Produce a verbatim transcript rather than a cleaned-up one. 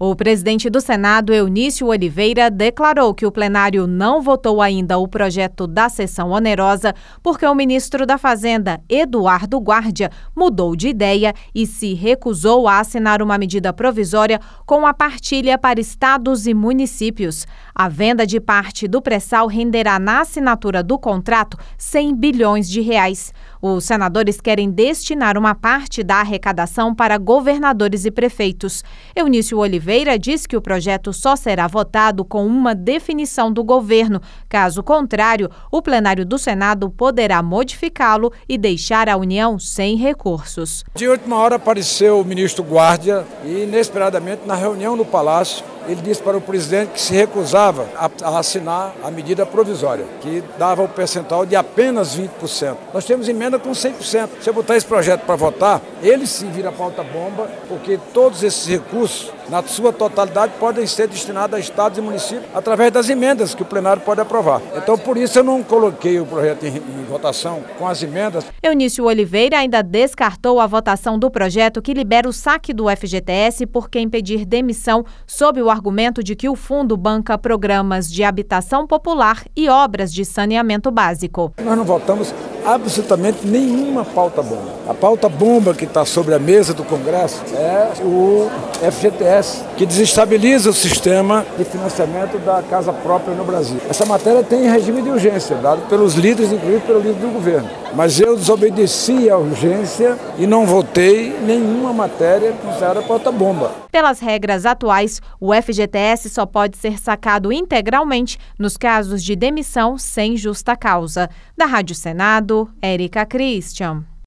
O presidente do Senado, Eunício Oliveira, declarou que o plenário não votou ainda o projeto da sessão onerosa porque o ministro da Fazenda, Eduardo Guardia, mudou de ideia e se recusou a assinar uma medida provisória com a partilha para estados e municípios. A venda de parte do pré-sal renderá na assinatura do contrato cem bilhões de reais. Os senadores querem destinar uma parte da arrecadação para governadores e prefeitos. Eunício Oliveira diz que o projeto só será votado com uma definição do governo. Caso contrário, o plenário do Senado poderá modificá-lo e deixar a União sem recursos. De última hora apareceu o ministro Guardia e, inesperadamente, na reunião no Palácio, ele disse para o presidente que se recusava a assinar a medida provisória, que dava o percentual de apenas vinte por cento. Nós temos emenda com cem por cento. Se eu botar esse projeto para votar, ele sim vira pauta-bomba, porque todos esses recursos, na sua totalidade, podem ser destinados a estados e municípios através das emendas que o plenário pode aprovar. Então, por isso, eu não coloquei o projeto em, em votação com as emendas. Eunício Oliveira ainda descartou a votação do projeto que libera o saque do F G T S por quem pedir demissão sob o argumento de que o fundo banca programas de habitação popular e obras de saneamento básico. Nós não votamos absolutamente nenhuma pauta-bomba. A pauta-bomba que está sobre a mesa do Congresso é o F G T S, que desestabiliza o sistema de financiamento da casa própria no Brasil. Essa matéria tem regime de urgência, dado pelos líderes, inclusive pelo líder do governo. Mas eu desobedeci à urgência e não votei nenhuma matéria considerada pauta-bomba. Pelas regras atuais, o F G T S só pode ser sacado integralmente nos casos de demissão sem justa causa. Da Rádio Senado, Érica Christian.